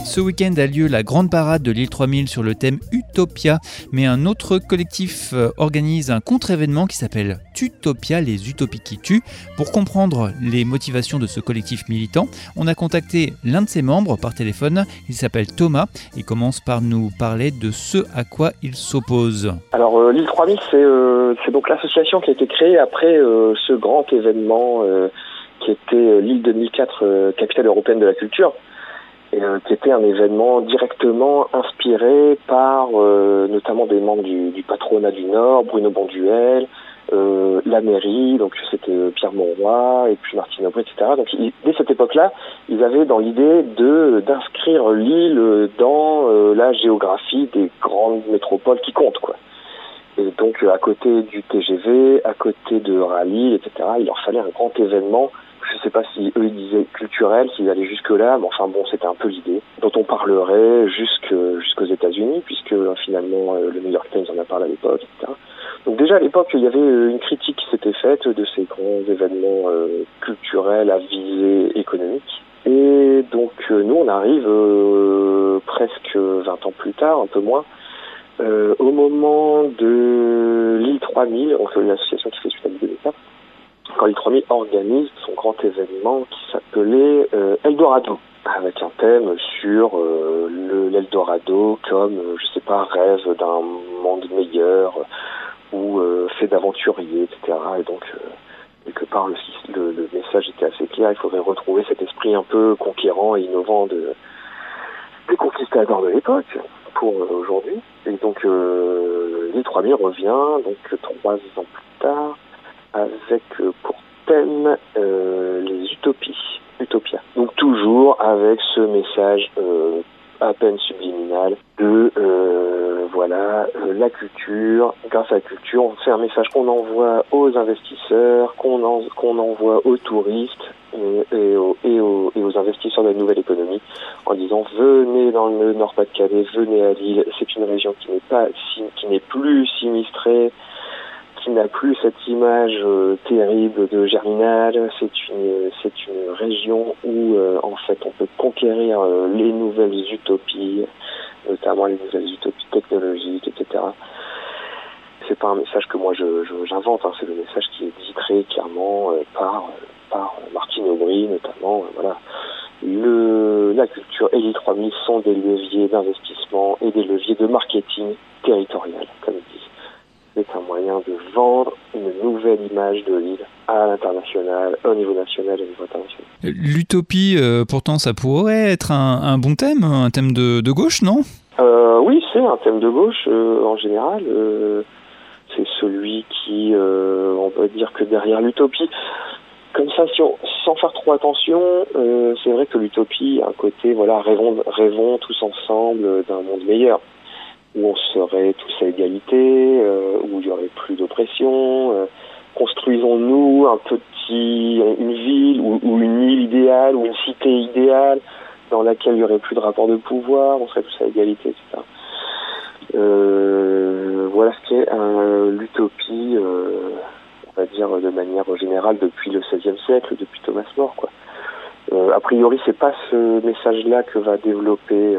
Ce week-end a lieu la grande parade de l'île 3000 sur le thème Utopia, mais un autre collectif organise un contre-événement qui s'appelle Tutopia, les utopies qui tuent. Pour comprendre les motivations de ce collectif militant, on a contacté l'un de ses membres par téléphone. Il s'appelle Thomas et commence par nous parler de ce à quoi il s'oppose. Alors l'île 3000, c'est donc l'association qui a été créée après ce grand événement qui était l'île 2004, capitale européenne de la culture. Qui était un événement directement inspiré par notamment des membres du patronat du Nord, Bruno Bonduel, la mairie, donc c'était Pierre Monroy et puis Martine Aubry, etc. Donc dès cette époque-là, ils avaient dans l'idée d'inscrire l'île dans la géographie des grandes métropoles qui comptent, quoi. Et donc à côté du TGV, à côté de Rallye, etc., il leur fallait un grand événement. Je ne sais pas si eux ils disaient culturel, s'ils allaient jusque-là, mais enfin bon, c'était un peu l'idée, dont on parlerait jusqu'aux États-Unis, puisque finalement le New York Times en a parlé à l'époque, etc. Donc déjà à l'époque, il y avait une critique qui s'était faite de ces grands événements culturels à visée économique. Et donc nous, on arrive presque 20 ans plus tard, un peu moins, au moment de l'île 3000, donc l'association qui fait suite à l'île 2004, quand l'île 3000 organise son grand événement qui s'appelait Eldorado, avec un thème sur l'Eldorado comme, je sais pas, rêve d'un monde meilleur ou fait d'aventuriers, etc. Et donc, quelque part, le message était assez clair. Il faudrait retrouver cet esprit un peu conquérant et innovant des conquistadors de l'époque pour aujourd'hui. Et donc, l'île 3000 revient donc 3 ans plus tard avec pour thème les utopies, Utopia. Donc toujours avec ce message à peine subliminal de la culture. Grâce à la culture, c'est un message qu'on envoie aux investisseurs, qu'on envoie aux touristes et aux investisseurs de la nouvelle économie en disant venez dans le Nord-Pas-de-Calais, venez à Lille, c'est une région qui n'est plus sinistrée, qui n'a plus cette image terrible de Germinal. C'est une région où en fait on peut conquérir les nouvelles utopies, notamment les nouvelles utopies technologiques, etc. C'est pas un message que moi j'invente, hein, c'est le message qui est dit très clairement par Martine Aubry notamment. Voilà. La culture et l'île 3000 sont des leviers d'investissement et des leviers de marketing territorial, comme ils disent. C'est un moyen de vendre une nouvelle image de l'île à l'international, au niveau national et au niveau international. L'utopie, pourtant, ça pourrait être un bon thème, un thème de gauche, non ? Oui, c'est un thème de gauche en général. C'est celui qui, on peut dire que derrière l'utopie, comme ça, sans faire trop attention, c'est vrai que l'utopie a un côté, voilà, rêvons tous ensemble d'un monde meilleur, où on serait tous à égalité, où il n'y aurait plus d'oppression, construisons-nous une ville ou une île idéale ou une cité idéale dans laquelle il n'y aurait plus de rapport de pouvoir, on serait tous à égalité, etc. Voilà ce qu'est l'utopie, on va dire de manière générale depuis le XVIe siècle, depuis Thomas More, quoi. A priori, c'est pas ce message-là que va développer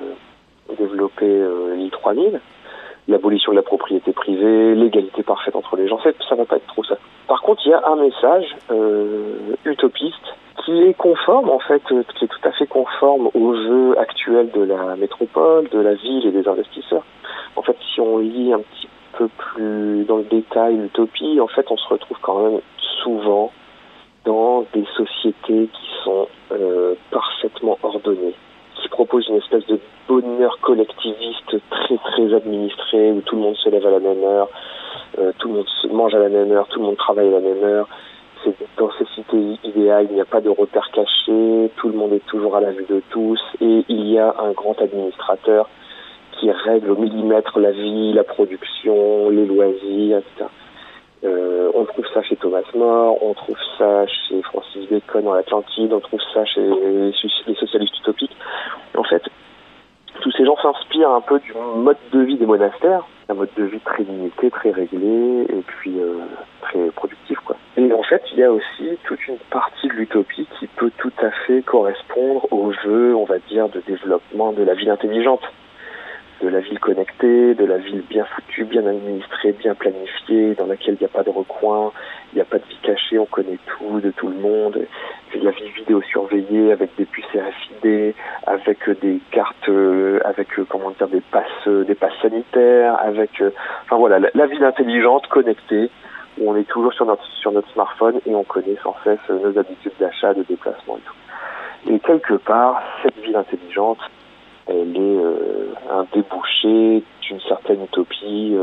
l'île 3000, l'abolition de la propriété privée, l'égalité parfaite entre les gens, ça va pas être trop ça. Par contre, il y a un message utopiste qui est conforme, en fait, qui est tout à fait conforme aux jeux actuels de la métropole, de la ville et des investisseurs. En fait, si on lit un petit peu plus dans le détail l'utopie, en fait, on se retrouve quand même souvent dans des sociétés qui sont parfaitement ordonnées, qui proposent une espèce de bonheur collectiviste très très administré, où tout le monde se lève à la même heure, tout le monde mange à la même heure, tout le monde travaille à la même heure. C'est dans ces cités idéales, il n'y a pas de repères cachés, tout le monde est toujours à la vue de tous, et il y a un grand administrateur qui règle au millimètre la vie, la production, les loisirs, etc. On trouve ça chez Thomas More, on trouve ça chez Francis Bacon dans l'Atlantide, on trouve ça chez les socialistes utopiques. En fait, tous ces gens s'inspirent un peu du mode de vie des monastères, un mode de vie très limité, très réglé, et puis très productif, quoi. Et en fait, il y a aussi toute une partie de l'utopie qui peut tout à fait correspondre aux vœux, on va dire, de développement de la ville intelligente, de la ville connectée, de la ville bien foutue, bien administrée, bien planifiée, dans laquelle il n'y a pas de recoin, il n'y a pas de vie cachée, on connaît tout de tout le monde. C'est de la ville vidéo surveillée avec des puces RFID, avec des cartes, avec des passes sanitaires, enfin voilà, la ville intelligente, connectée, où on est toujours sur notre smartphone et on connaît sans cesse nos habitudes d'achat, de déplacement et tout. Et quelque part, cette ville intelligente, elle est un débouché d'une certaine utopie,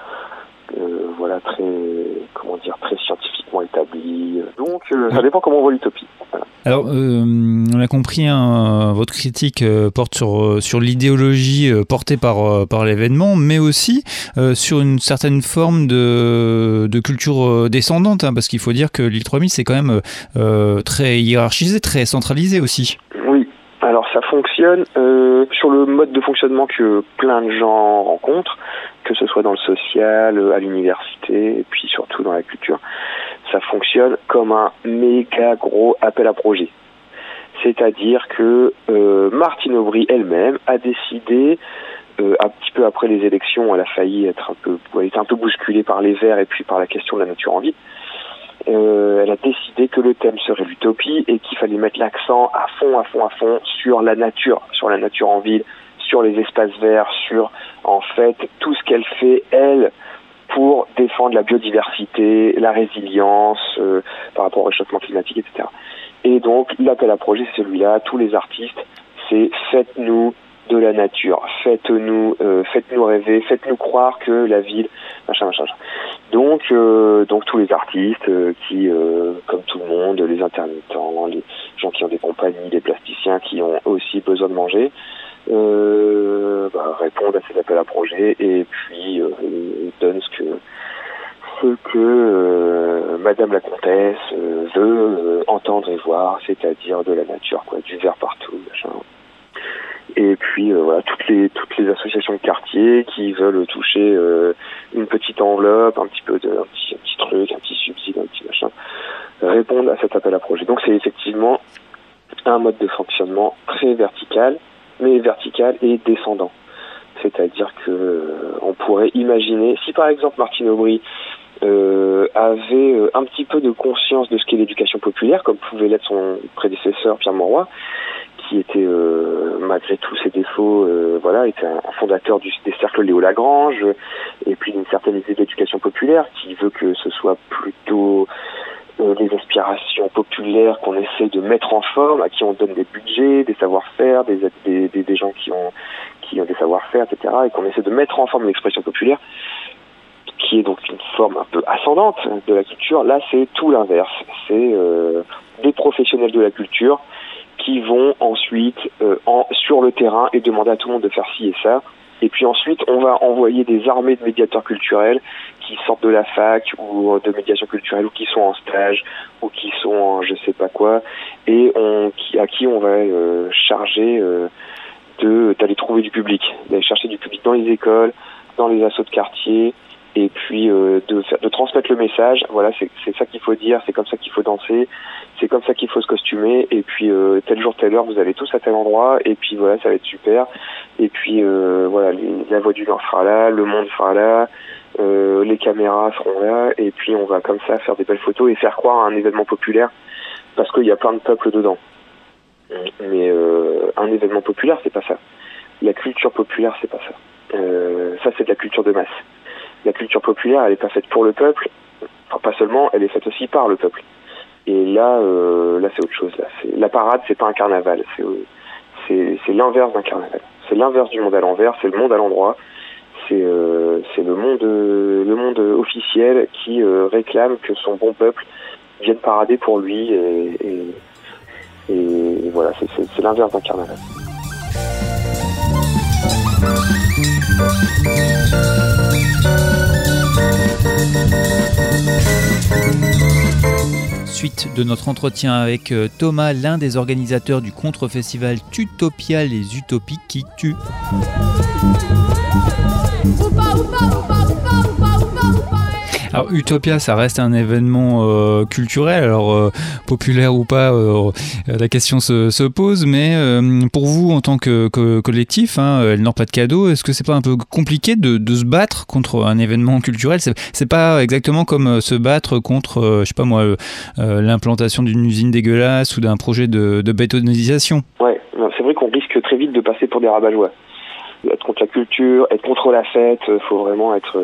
très scientifiquement établie. Donc, ça dépend comment on voit l'utopie. Voilà. Alors, on a compris, votre critique porte sur l'idéologie portée par l'événement, mais aussi sur une certaine forme de culture descendante, parce qu'il faut dire que l'île 3000, c'est quand même très hiérarchisé, très centralisé aussi. Oui. Alors ça fonctionne sur le mode de fonctionnement que plein de gens rencontrent, que ce soit dans le social, à l'université, et puis surtout dans la culture. Ça fonctionne comme un méga gros appel à projet. C'est-à-dire que Martine Aubry elle-même a décidé, un petit peu après les élections, elle a failli être elle était un peu bousculée par les Verts et puis par la question de la nature en ville. Elle a décidé que le thème serait l'utopie et qu'il fallait mettre l'accent à fond sur la nature en ville, sur les espaces verts, sur en fait tout ce qu'elle fait elle pour défendre la biodiversité, la résilience par rapport au réchauffement climatique, etc. Et donc l'appel à projet c'est celui-là, tous les artistes, c'est faites-nous de la nature, faites-nous rêver, faites-nous croire que la ville, machin. Donc tous les artistes qui, comme tout le monde, les intermittents, les gens qui ont des compagnies, les plasticiens qui ont aussi besoin de manger, répondent à ces appels à projets et puis donnent ce que Madame la Comtesse veut entendre et voir, c'est-à-dire de la nature, du vert partout, machin. Et puis toutes les associations de quartier qui veulent toucher une petite enveloppe, un petit truc, un petit subside, un petit machin, répondent à cet appel à projet. Donc c'est effectivement un mode de fonctionnement très vertical, mais vertical et descendant. C'est-à-dire que on pourrait imaginer, si par exemple Martine Aubry avait un petit peu de conscience de ce qu'est l'éducation populaire, comme pouvait l'être son prédécesseur Pierre Mauroy, qui était, malgré tous ses défauts, était un fondateur des cercles Léo Lagrange, et puis d'une certaine idée d'éducation populaire, qui veut que ce soit plutôt les aspirations populaires qu'on essaie de mettre en forme, à qui on donne des budgets, des savoir-faire, des gens qui ont des savoir-faire, etc., et qu'on essaie de mettre en forme l'expression populaire, qui est donc une forme un peu ascendante de la culture. Là, c'est tout l'inverse. C'est des professionnels de la culture qui vont ensuite sur le terrain et demander à tout le monde de faire ci et ça. Et puis ensuite, on va envoyer des armées de médiateurs culturels qui sortent de la fac ou de médiation culturelle ou qui sont en stage ou qui sont en je sais pas quoi et à qui on va charger d'aller trouver du public, d'aller chercher du public dans les écoles, dans les assos de quartier et puis de transmettre le message. Voilà, c'est ça qu'il faut dire, c'est comme ça qu'il faut danser, c'est comme ça qu'il faut se costumer et puis tel jour, telle heure, vous allez tous à tel endroit et puis voilà, ça va être super. Et puis la Voix du Nord sera là, le Monde sera là, les caméras seront là et puis on va comme ça faire des belles photos et faire croire à un événement populaire parce qu'il y a plein de peuples dedans. Mais un événement populaire, c'est pas ça. La culture populaire, c'est pas ça. Ça, c'est de la culture de masse. La culture populaire, elle est pas faite pour le peuple. Enfin, pas seulement, elle est faite aussi par le peuple. Et là, c'est autre chose. Là, la parade, c'est pas un carnaval. C'est l'inverse d'un carnaval. C'est l'inverse du monde à l'envers. C'est le monde à l'endroit. C'est le monde officiel qui réclame que son bon peuple vienne parader pour lui. Et voilà, c'est l'inverse d'un carnaval. Suite de notre entretien avec Thomas, l'un des organisateurs du contre-festival Tutopia, les utopies qui tuent. Alors Utopia, ça reste un événement culturel, alors populaire ou pas, la question se pose, mais pour vous en tant que collectif, le Nord-Pas-de-Cadeau, est-ce que c'est pas un peu compliqué de se battre contre un événement culturel? C'est pas exactement comme se battre contre, je sais pas moi, l'implantation d'une usine dégueulasse ou d'un projet de bétonisation. Ouais, c'est vrai qu'on risque très vite de passer pour des rabat-joie. Être contre la culture, être contre la fête, faut vraiment être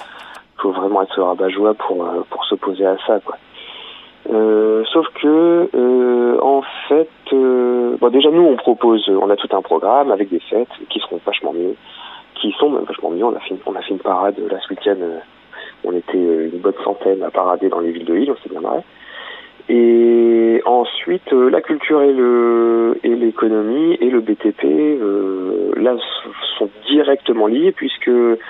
rabat-joie pour s'opposer à ça, quoi. Sauf que en fait, déjà nous on a tout un programme avec des fêtes qui sont vachement mieux, On a fait une parade là ce week-end. On était une bonne centaine à parader dans les villes de l'île, on s'est bien marré. Et ensuite, la culture et l'économie et le BTP, là, sont directement liés puisque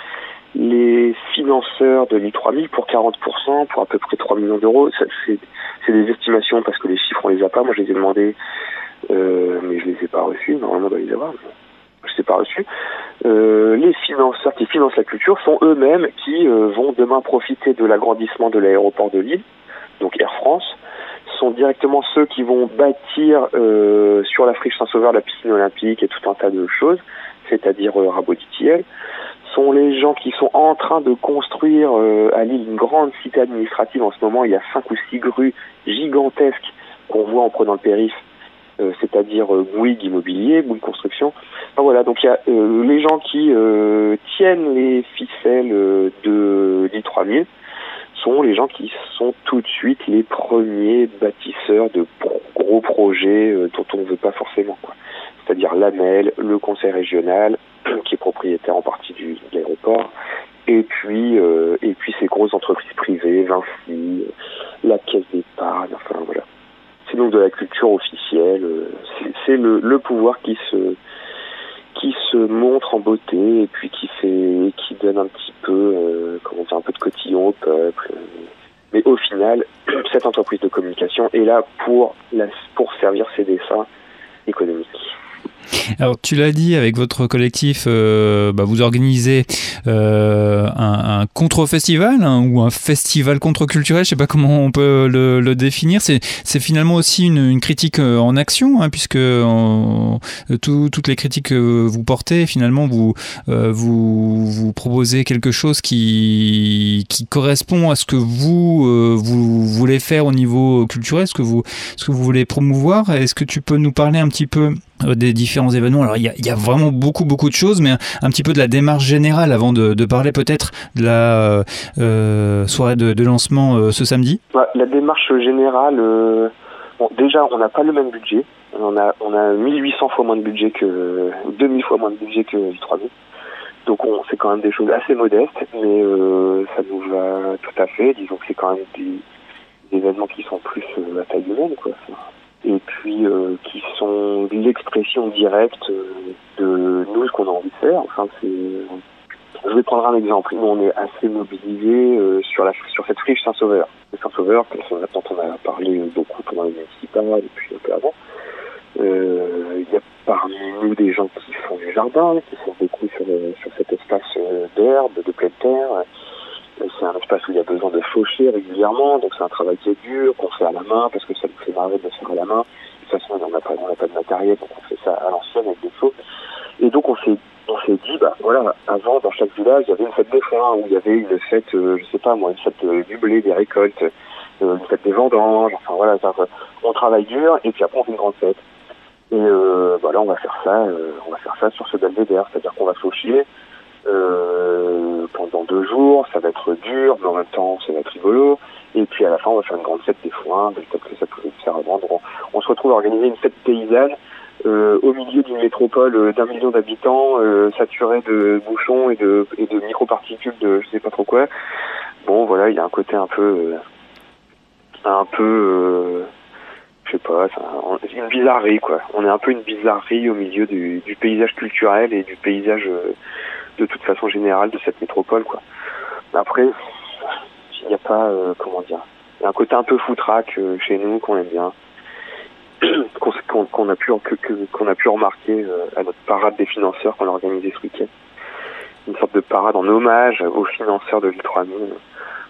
les financeurs de l'I3000 pour 40%, pour à peu près 3 millions d'euros, c'est des estimations parce que les chiffres on les a pas. Moi, je les ai demandés, mais je les ai pas reçus. Normalement, on doit les avoir. Je les ai pas reçus. Les financeurs qui financent la culture sont eux-mêmes qui vont demain profiter de l'agrandissement de l'aéroport de Lille, donc Air France. Sont directement ceux qui vont bâtir sur la friche Saint-Sauveur la piscine olympique et tout un tas de choses, c'est-à-dire Rabot-Ditiel. Sont les gens qui sont en train de construire à Lille une grande cité administrative. En ce moment, il y a 5 ou 6 grues gigantesques qu'on voit en prenant le périph', c'est-à-dire Bouygues Immobilier, Bouygues Construction. Enfin, voilà, donc il y a les gens qui tiennent les ficelles de l'I3000 sont les gens qui sont tout de suite les premiers bâtisseurs de gros projets dont on ne veut pas forcément, quoi. C'est-à-dire l'AMEL, le conseil régional, qui est propriétaire en partie de l'aéroport, et puis ces grosses entreprises privées, Vinci, la Caisse d'épargne, enfin voilà. C'est donc de la culture officielle, c'est le pouvoir qui se montre en beauté et puis qui donne un petit peu un peu de cotillon au peuple. Mais au final, cette entreprise de communication est là pour servir ses desseins économiques. Alors tu l'as dit, avec votre collectif, vous organisez un contre-festival ou un festival contre-culturel, je sais pas comment on peut le définir. C'est finalement aussi une critique en action, puisque toutes les critiques que vous portez, finalement vous proposez quelque chose qui correspond à ce que vous voulez faire au niveau culturel, ce que vous voulez promouvoir. Est-ce que tu peux nous parler un petit peu des différents événements? Alors il y a vraiment beaucoup de choses, mais un petit peu de la démarche générale avant de parler peut-être de la soirée de lancement ce samedi. La démarche générale, déjà on n'a pas le même budget. On a 1800 fois moins de budget 2000 fois moins de budget que l'I3000. Donc on fait quand même des choses assez modestes, mais ça nous va tout à fait. Disons que c'est quand même des événements qui sont plus à taille humaine, quoi. Et puis qui sont l'expression directe de nous, ce qu'on a envie de faire. Enfin, je vais prendre un exemple. Nous, on est assez mobilisés sur cette friche Saint-Sauveur. Saint-Sauveur, dont on a parlé beaucoup pendant les municipales et puis un peu avant. Il y a parmi nous des gens qui font du jardin, qui sont beaucoup sur cet espace d'herbe, de pleine terre. C'est un espace où il y a besoin de faucher régulièrement, donc c'est un travail qui est dur, qu'on fait à la main, parce que ça nous fait marrer de le faire à la main. De toute façon, on n'a pas de matériel, donc on fait ça à l'ancienne avec des faux. Et donc on s'est dit, avant, dans chaque village, il y avait une fête des foins, où il y avait une fête, une fête du blé, des récoltes, une fête des vendanges, enfin voilà, on travaille dur, et puis après on fait une grande fête. Et là, on va faire ça sur ce belvédère, c'est-à-dire qu'on va faucher, pendant 2 jours, ça va être dur, mais en même temps, ça va être rigolo. Et puis à la fin, on va faire une grande fête des foins, peut-être que ça pouvait se faire vendre. On se retrouve à organiser une fête paysanne au milieu d'une métropole d'1 million d'habitants, saturée de bouchons et de microparticules de je sais pas trop quoi. Bon, voilà, il y a un côté un peu, je sais pas, c'est une bizarrerie, quoi. On est un peu une bizarrerie au milieu du paysage culturel et du paysage de toute façon générale de cette métropole, quoi. Après, il n'y a pas, il y a un côté un peu foutraque chez nous qu'on aime bien, qu'on a pu remarquer à notre parade des financeurs qu'on a organisée ce week-end. Une sorte de parade en hommage aux financeurs de l'I3000.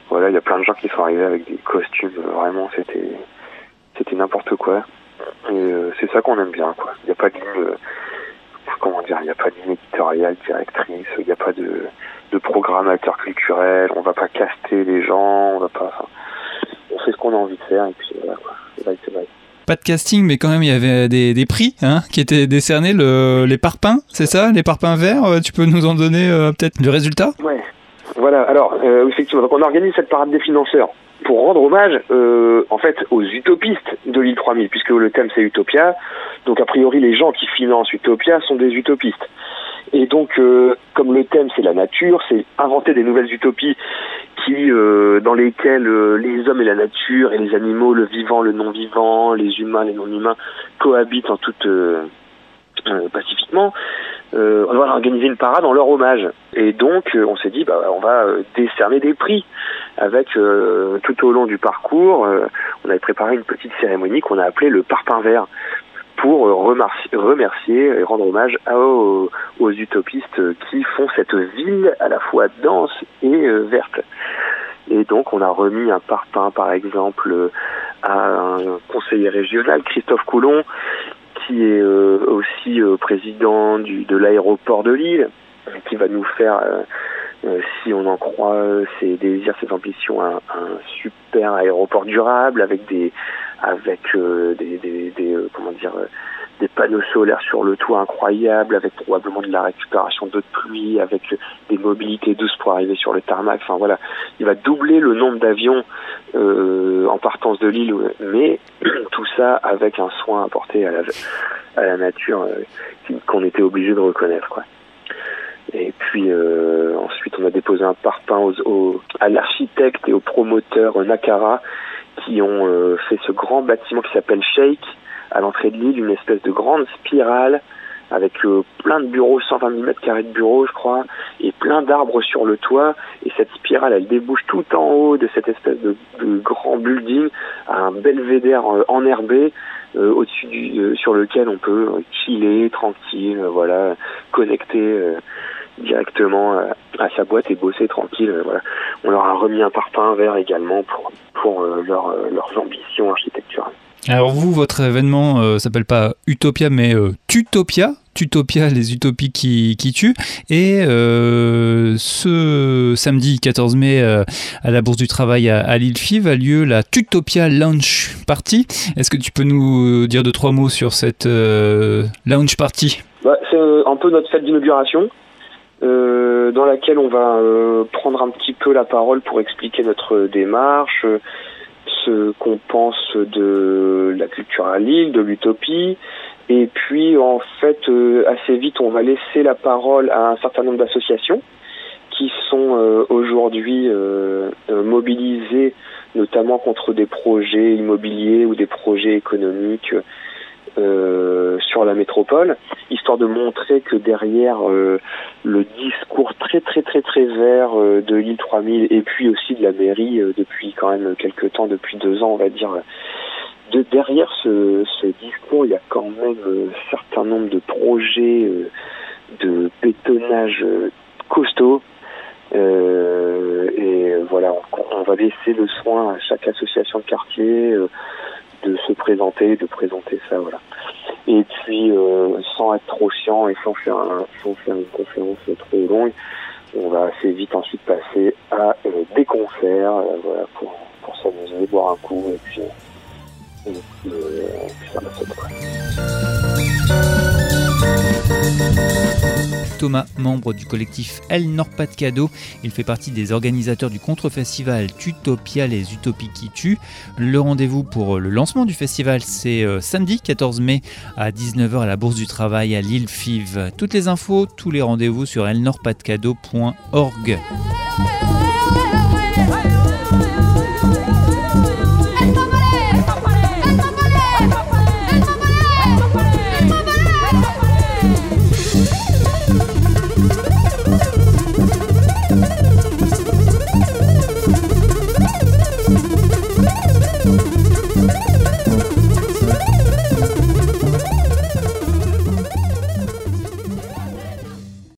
Voilà, il y a plein de gens qui sont arrivés avec des costumes, vraiment, c'était n'importe quoi. Et c'est ça qu'on aime bien, quoi. Il n'y a pas de ligne, il n'y a pas de ligne éditoriale directrice, il n'y a pas de programmateur culturel, on va pas caster les gens, on fait ce qu'on a envie de faire, et puis voilà, quoi. C'est vrai. Pas de casting, mais quand même, il y avait des prix qui étaient décernés, les parpaings, c'est ça? Les parpaings verts, tu peux nous en donner peut-être le résultat? Ouais, voilà. Alors, effectivement, donc on organise cette parade des financeurs pour rendre hommage, en fait, aux utopistes de l'île 3000, puisque le thème c'est Utopia. Donc, a priori, les gens qui financent Utopia sont des utopistes. Et donc, comme le thème c'est la nature, c'est inventer des nouvelles utopies dans lesquelles les hommes et la nature et les animaux, le vivant, le non-vivant, les humains, les non-humains cohabitent en toute pacifiquement. On va organiser une parade en leur hommage. Et donc, on s'est dit, on va décerner des prix avec tout au long du parcours. On avait préparé une petite cérémonie qu'on a appelée le Parpaing Vert, pour remercier et rendre hommage aux utopistes qui font cette ville à la fois dense et verte. Et donc on a remis un parpaing par exemple à un conseiller régional, Christophe Coulon, qui est aussi président de l'aéroport de Lille, qui va nous faire, si on en croit ses désirs, ses ambitions, un super aéroport durable avec des panneaux solaires sur le toit incroyables, avec probablement de la récupération d'eau de pluie, avec des mobilités douces pour arriver sur le tarmac. Enfin voilà, il va doubler le nombre d'avions en partance de Lille, mais tout ça avec un soin apporté à la nature qu'on était obligé de reconnaître, quoi. Et puis ensuite on a déposé un parpaing à l'architecte et au promoteur Nakara, qui ont fait ce grand bâtiment qui s'appelle Shake à l'entrée de l'île, une espèce de grande spirale avec plein de bureaux, 120 000 mètres carrés de bureaux, je crois, et plein d'arbres sur le toit. Et cette spirale, elle débouche tout en haut de cette espèce de grand building à un belvédère enherbé au-dessus sur lequel on peut chiller tranquille, voilà, connecter directement à sa boîte et bosser tranquille. Voilà. On leur a remis un parpaing vert également pour leurs ambitions architecturales. Alors vous, votre événement s'appelle pas Utopia, mais Tutopia. Tutopia, les utopies qui tuent. Et ce samedi 14 mai, à la Bourse du Travail à Lille FIV, a lieu la Tutopia Launch Party. Est-ce que tu peux nous dire 2-3 mots sur cette Launch Party? C'est un peu notre fête d'inauguration, dans laquelle on va prendre un petit peu la parole pour expliquer notre démarche, ce qu'on pense de la culture à Lille, de l'utopie. Et puis, en fait, assez vite, on va laisser la parole à un certain nombre d'associations qui sont aujourd'hui mobilisées, notamment contre des projets immobiliers ou des projets économiques sur la métropole, histoire de montrer que derrière le discours très très très très vert de l'île 3000 et puis aussi de la mairie depuis quand même quelques temps, depuis 2 ans on va dire, derrière ce discours il y a quand même un certain nombre de projets de bétonnage costauds, et voilà, on va laisser le soin à chaque association de quartier de se présenter, de présenter ça, voilà. Et puis, sans être trop chiant et sans faire une conférence trop longue, on va assez vite ensuite passer à des concerts, voilà, pour s'amuser, boire un coup, et puis ça va se faire. Thomas, membre du collectif El Nord-Pas-de-Cadeau, il fait partie des organisateurs du contre-festival Tutopia, les utopies qui tuent. Le rendez-vous pour le lancement du festival, c'est samedi 14 mai à 19h à la Bourse du Travail à Lille FIV. Toutes les infos, tous les rendez-vous sur elnordpasdecadeau.org.